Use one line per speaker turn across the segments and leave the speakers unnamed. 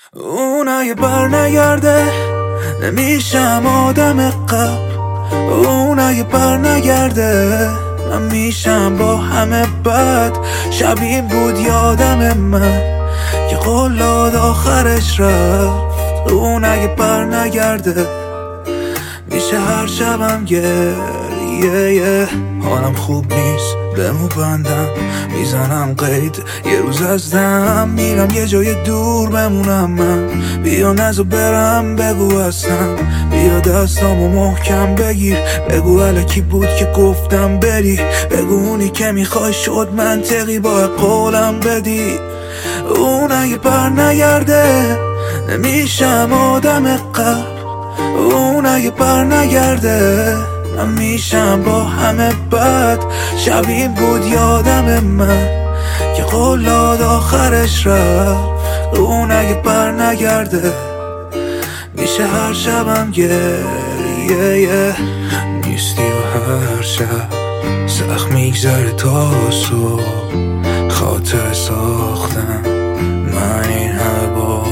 اون اگه بر نگرده نمیشم آدم قبل. اون اگه بر نگرده من میشم با همه بد. شبیه بود یادم من که قلاد آخرش رفت. اون اگه بر نگرده میشه هر شبم گریه. حالم خوب نیست بمو بندم، میزنم قید یه روز از دم. میرم یه جای دور بمونم من، بیا نزو برم بگو هستم. بیا دستامو محکم بگیر، بگو الکی بود که گفتم بری. بگو اونی که میخوای شد منطقی با قولم بدی. اون اگه بر نگرده نمیشم آدم قبل. اون اگه بر نگرده من میشم با همه بد. شبیه بود یادم من که قلاد آخرش رفت. اون اگه بر نگرده میشه هر شبم گریه. نیستی و هر شب سخت میگذره تا صبح. خاطر ساختم من این همه با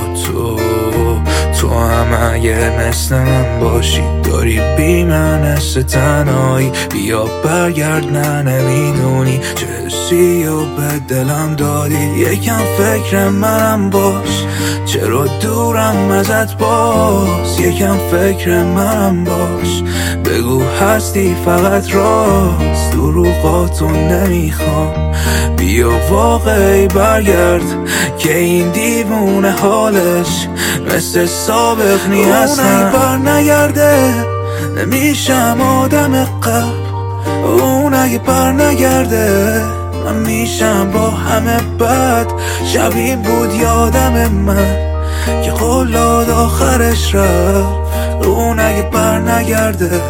تو هم اگه مثل من باشی داری بی من حس تنهایی. بیا برگرد نه نمیدونی چه حسی و به دلم دادی. یکم فکر منم باش، چرا دورم ازت باز. یکم فکر منم باش، بگو هستی فقط راست. دروغاتو نمیخوام، بیا واقعی برگرد که این دیوونه حالش مثل سابق نیست. اون اگه بر نگرده نمیشم آدم قبل. اون اگه بر نگرده من میشم با همه بد. شبیه بود یادم من که قلاد آخرش رفت. اون اگه بر نگرده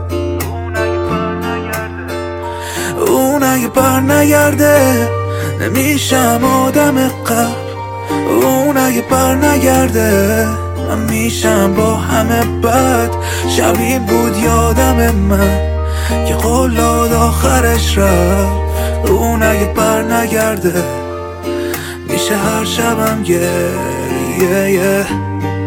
اون اگه بر نگرده نمیشم آدم قبل. اون اگه بر نگرده من میشم با همه بد. شبیه بود یادم من که قلاد آخرش رفت. اون اگه بر نگرده میشه هر شبم گریه.